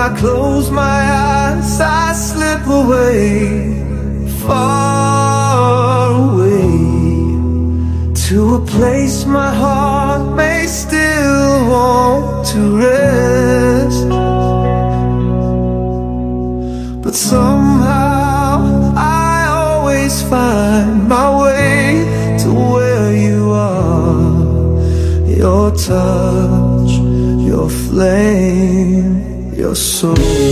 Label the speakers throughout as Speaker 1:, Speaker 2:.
Speaker 1: I close my eyes, I slip away, far away, to a place my heart may still want to rest. But somehow I always find my way to where you are. Your touch, your flame, your soul.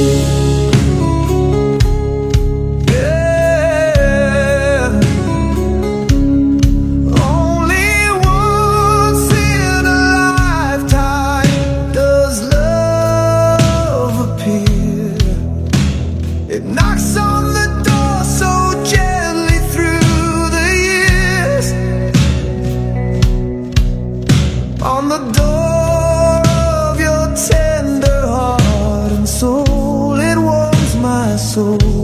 Speaker 1: It knocks on the door so gently through the years, on the door of your tender heart and soul. It warms my soul.